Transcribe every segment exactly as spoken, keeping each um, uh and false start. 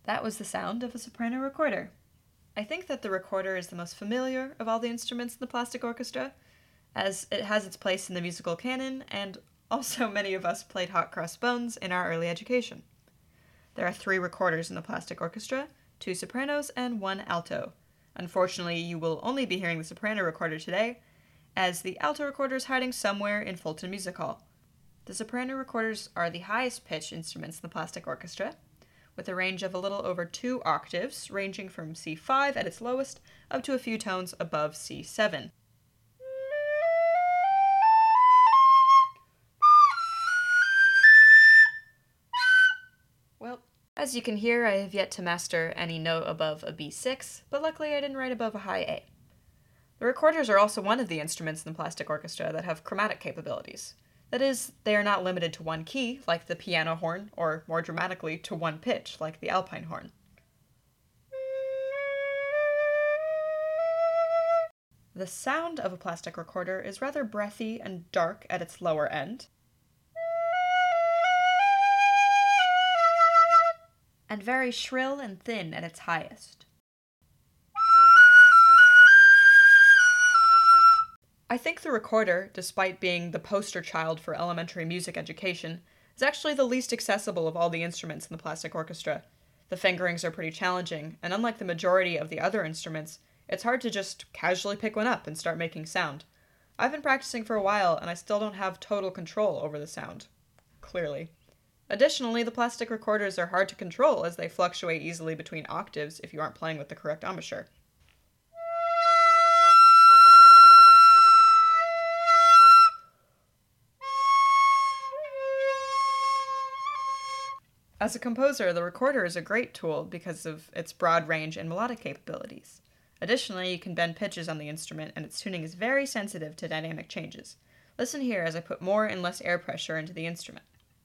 That was the sound of a soprano recorder. I think that the recorder is the most familiar of all the instruments in the plastic orchestra, as it has its place in the musical canon, and also many of us played hot cross buns in our early education. There are three recorders in the plastic orchestra, two sopranos and one alto. Unfortunately, you will only be hearing the soprano recorder today, as the alto recorder is hiding somewhere in Fulton Music Hall. The soprano recorders are the highest pitched instruments in the plastic orchestra, with a range of a little over two octaves, ranging from C five at its lowest up to a few tones above C seven. Well, as you can hear, I have yet to master any note above a B six, but luckily I didn't write above a high A. The recorders are also one of the instruments in the plastic orchestra that have chromatic capabilities. That is, they are not limited to one key, like the piano horn, or more dramatically, to one pitch, like the alpine horn. The sound of a plastic recorder is rather breathy and dark at its lower end, and very shrill and thin at its highest. I think the recorder, despite being the poster child for elementary music education, is actually the least accessible of all the instruments in the plastic orchestra. The fingerings are pretty challenging, and unlike the majority of the other instruments, it's hard to just casually pick one up and start making sound. I've been practicing for a while, and I still don't have total control over the sound. Clearly. Additionally, the plastic recorders are hard to control as they fluctuate easily between octaves if you aren't playing with the correct embouchure. As a composer, the recorder is a great tool because of its broad range and melodic capabilities. Additionally, you can bend pitches on the instrument, and its tuning is very sensitive to dynamic changes. Listen here as I put more and less air pressure into the instrument.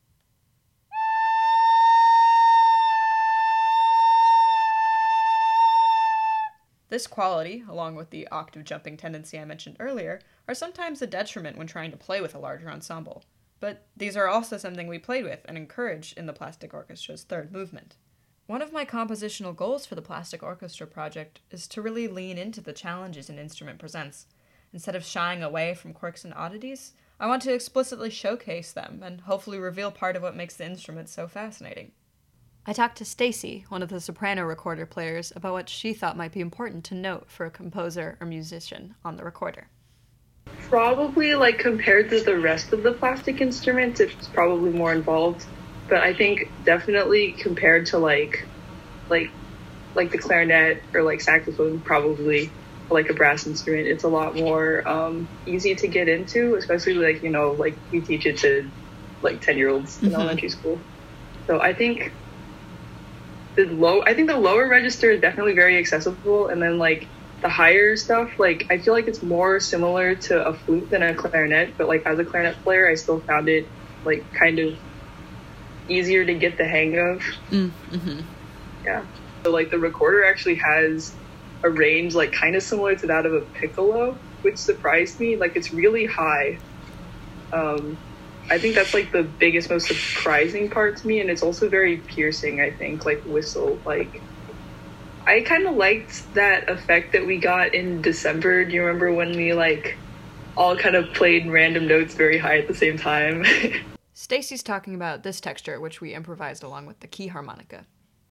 This quality, along with the octave jumping tendency I mentioned earlier, are sometimes a detriment when trying to play with a larger ensemble. But these are also something we played with and encouraged in the Plastic Orchestra's third movement. One of my compositional goals for the Plastic Orchestra project is to really lean into the challenges an instrument presents. Instead of shying away from quirks and oddities, I want to explicitly showcase them and hopefully reveal part of what makes the instrument so fascinating. I talked to Stacy, one of the soprano recorder players, about what she thought might be important to note for a composer or musician on the recorder. Probably, like, compared to the rest of the plastic instruments, it's probably more involved. But I think definitely compared to, like, like, like the clarinet or, like, saxophone, probably, like a brass instrument, it's a lot more um, easy to get into, especially, like, you know, like, we teach it to, like, ten-year-olds in mm-hmm. elementary school. So I think the low, I think the lower register is definitely very accessible, and then, like, the higher stuff, like, I feel like it's more similar to a flute than a clarinet, but, like, as a clarinet player, I still found it, like, kind of easier to get the hang of. Mm-hmm. Yeah. So, like, the recorder actually has a range, like, kind of similar to that of a piccolo, which surprised me. Like, it's really high. Um, I think that's, like, the biggest, most surprising part to me, and it's also very piercing, I think, like, whistle, like... I kind of liked that effect that we got in December. Do you remember when we, like, all kind of played random notes very high at the same time? Stacy's talking about this texture, which we improvised along with the key harmonica.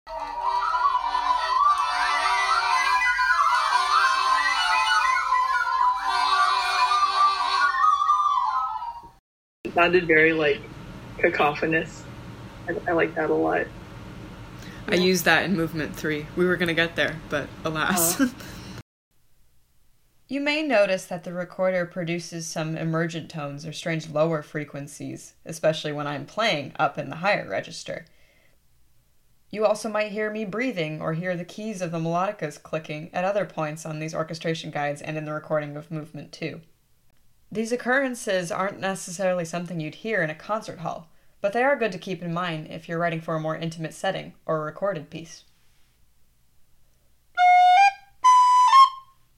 It sounded very, like, cacophonous. I, I like that a lot. I used that in movement three. We were going to get there, but alas. Uh. You may notice that the recorder produces some emergent tones or strange lower frequencies, especially when I'm playing up in the higher register. You also might hear me breathing or hear the keys of the melodicas clicking at other points on these orchestration guides and in the recording of movement two. These occurrences aren't necessarily something you'd hear in a concert hall, but they are good to keep in mind if you're writing for a more intimate setting or a recorded piece.